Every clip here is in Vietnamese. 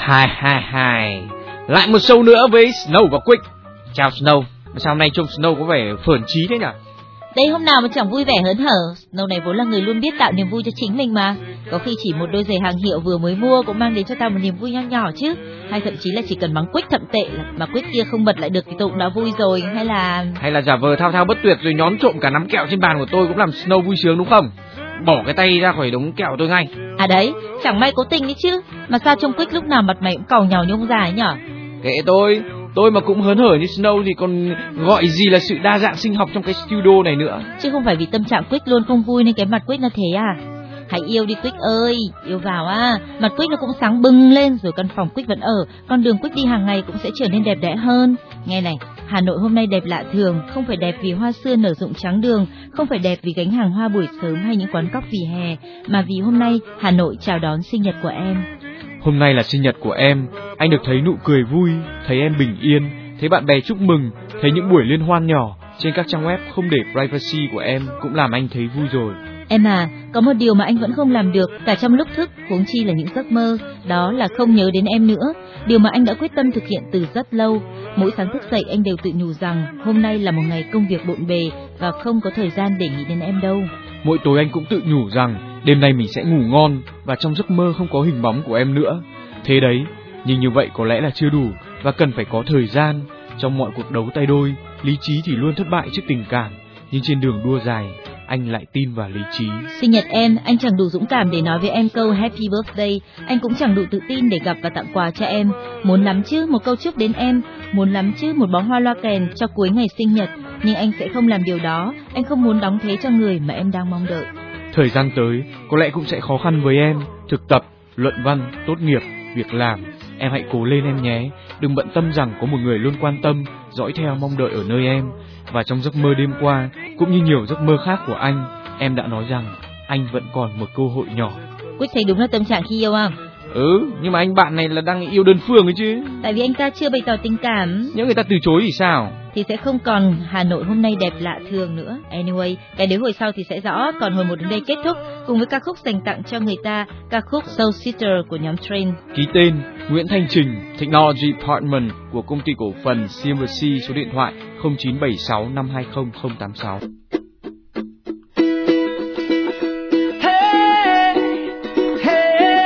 Hai. Lại một show nữa với Snow và Quick. Chào Snow. Sao hôm nay trông Snow có vẻ phởn chí thế nhỉ? Đây hôm nào mà chẳng vui vẻ hớn hở. Snow này vốn là người luôn biết tạo niềm vui cho chính mình mà. Có khi chỉ một đôi giày hàng hiệu vừa mới mua cũng mang đến cho tao một niềm vui nho nhỏ chứ. Hay thậm chí là chỉ cần mắng Quick thậm tệ mà Quick kia không bật lại được thì tôi cũng đã vui rồi. Hay là giả vờ thao thao bất tuyệt rồi nhón trộm cả nắm kẹo trên bàn của tôi cũng làm Snow vui sướng đúng không? Bỏ cái tay ra khỏi đống kẹo tôi ngay. À đấy, chẳng may cố tình đấy chứ. Mà sao trông Quick lúc nào mặt mày cũng càu nhàu nhông dài nhở? Kệ tôi mà cũng hớn hở như Snow thì còn gọi gì là sự đa dạng sinh học trong cái studio này nữa. Chứ không phải vì tâm trạng Quick luôn không vui nên cái mặt Quick nó thế à? Hãy yêu đi Quick ơi, yêu vào à. Mặt Quick nó cũng sáng bừng lên rồi căn phòng Quick vẫn ở, con đường Quick đi hàng ngày cũng sẽ trở nên đẹp đẽ hơn. Nghe này, Hà Nội hôm nay đẹp lạ thường, không phải đẹp vì hoa xưa nở rụng trắng đường, không phải đẹp vì gánh hàng hoa buổi sớm hay những quán cóc vỉa hè, mà vì hôm nay Hà Nội chào đón sinh nhật của em. Hôm nay là sinh nhật của em, anh được thấy nụ cười vui, thấy em bình yên, thấy bạn bè chúc mừng, thấy những buổi liên hoan nhỏ trên các trang web không để privacy của em cũng làm anh thấy vui rồi. Em à, có một điều mà anh vẫn không làm được cả trong lúc thức, huống chi là những giấc mơ, đó là không nhớ đến em nữa. Điều mà anh đã quyết tâm thực hiện từ rất lâu. Mỗi sáng thức dậy anh đều tự nhủ rằng hôm nay là một ngày công việc bộn bề và không có thời gian để nghĩ đến em đâu. Mỗi tối anh cũng tự nhủ rằng đêm nay mình sẽ ngủ ngon và trong giấc mơ không có hình bóng của em nữa. Thế đấy, nhưng như vậy có lẽ là chưa đủ và cần phải có thời gian. Trong mọi cuộc đấu tay đôi, lý trí thì luôn thất bại trước tình cảm, nhưng trên đường đua dài, anh lại tin vào lý trí. Sinh nhật em, anh chẳng đủ dũng cảm để nói với em câu Happy Birthday, anh cũng chẳng đủ tự tin để gặp và tặng quà cho em. Muốn lắm chứ một câu chúc đến em, muốn lắm chứ một bó hoa loa kèn cho cuối ngày sinh nhật, nhưng anh sẽ không làm điều đó. Anh không muốn đóng thế cho người mà em đang mong đợi. Thời gian tới có lẽ cũng sẽ khó khăn với em, thực tập, luận văn, tốt nghiệp, việc làm. Em hãy cố lên em nhé, đừng bận tâm rằng có một người luôn quan tâm, dõi theo mong đợi ở nơi em. Và trong giấc mơ đêm qua, cũng như nhiều giấc mơ khác của anh, em đã nói rằng anh vẫn còn một cơ hội nhỏ. Quyết thấy đúng là tâm trạng khi yêu không? Nhưng mà anh bạn này là đang yêu đơn phương ấy chứ. Tại vì anh ta chưa bày tỏ tình cảm. Nếu người ta từ chối thì sao? Thì sẽ không còn Hà Nội hôm nay đẹp lạ thường nữa. Anyway, cái đến hồi sau thì sẽ rõ. Còn hồi một đến đây kết thúc cùng với ca khúc dành tặng cho người ta, ca khúc Soul Sister của nhóm Train. Ký tên Nguyễn Thanh Trình, Technology Department của công ty cổ phần CMC, số điện thoại 0976 520 086.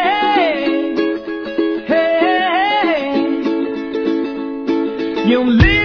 You'll live